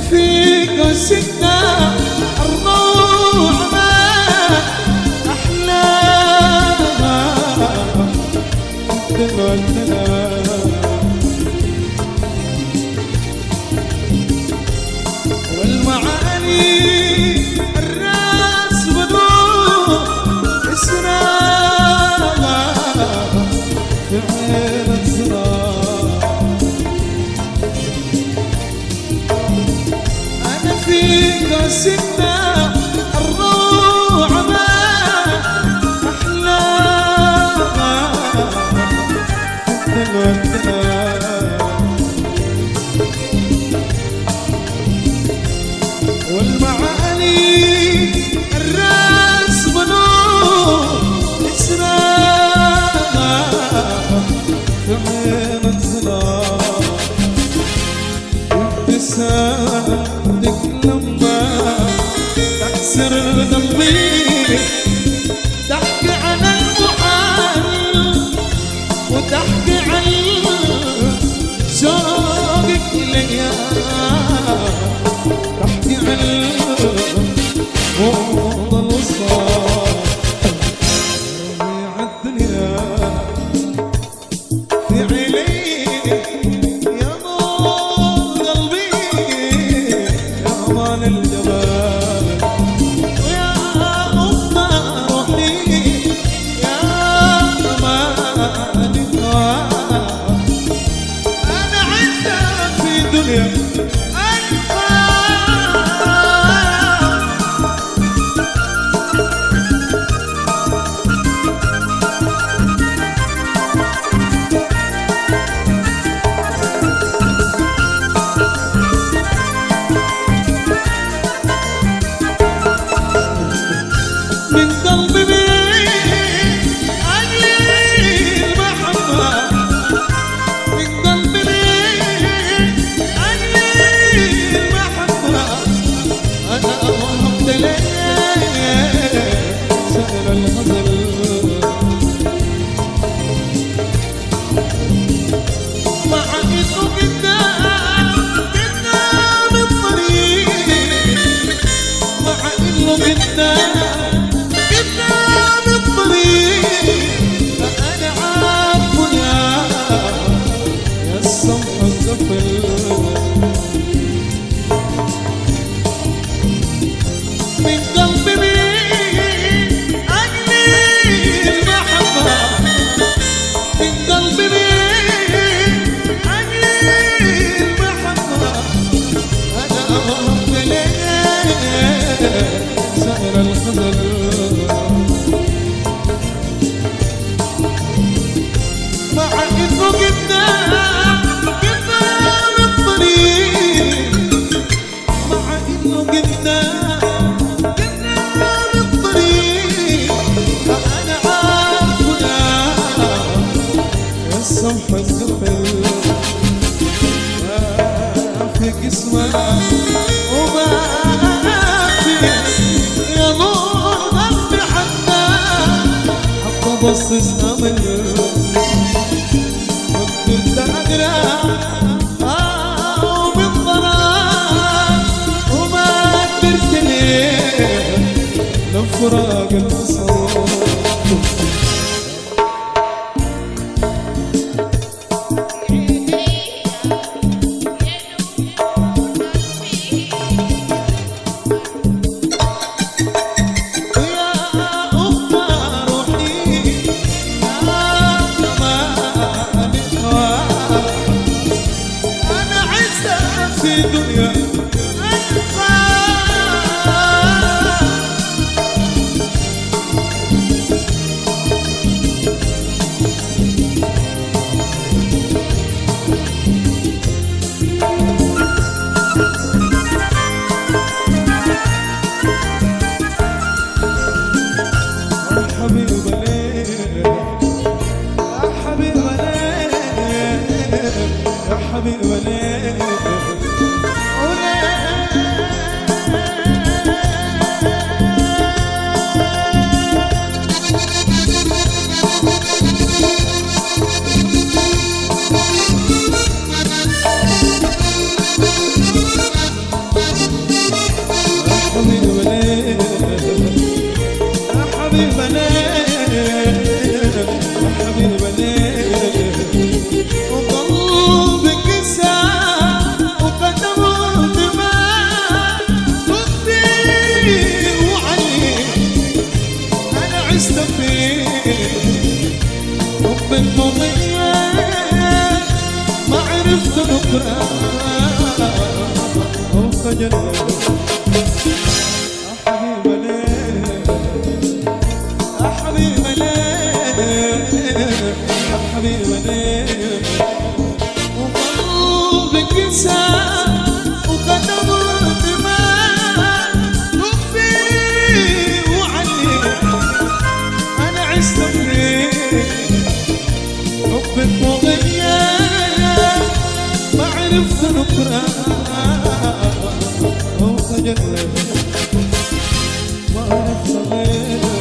في قوسنا الروع ما أحلاها دلوقتنا والمعاني الراس بدون إسراها في عين الزراع أنا في قوسنا الروع ما أحلاها دلوقتنا والمعاني الراس بنور إسراها في عين الظلام ابتسامتك لما تكسر قلبي تحكي عن المحال وتحكي عن شوقك ليا تحكي عن موضة الوصال ربيع الدنيا في عينيك يا نور قلبي يا أمان الجمال ويا أم روحي يا أمان الهوى أنا عندك في دنيا من قلبي بيك أجلي المحبة من قلبي بيك أجلي المحبة أنا وهبت لك سهل الغزل مع إنه قدام الطريق مع إنه قدام أنا عارفه يا السمح القفل من قلبي بيك أجلي المحبة من قلبي بيك أجلي المحبة أنا وهبت لك سهل الغزل مع إنه قدام الطريق مع إنه قدام الطريق فأنا عارفه يا السمح القفل ما في قسمة وما في يا نور قلبي حتى بصصنا منه وكنت أدرى وبالضرار وما قدرت ليه لفراق البصر في دنيا حبيبي وليه وخجل حبيبي ليه يا حبيبي ليه وقلبي كسى وقدم دماء وفي وعلي انا عشت فيك حبك مغير ما عرفت نكره وخجل ما عرفت غير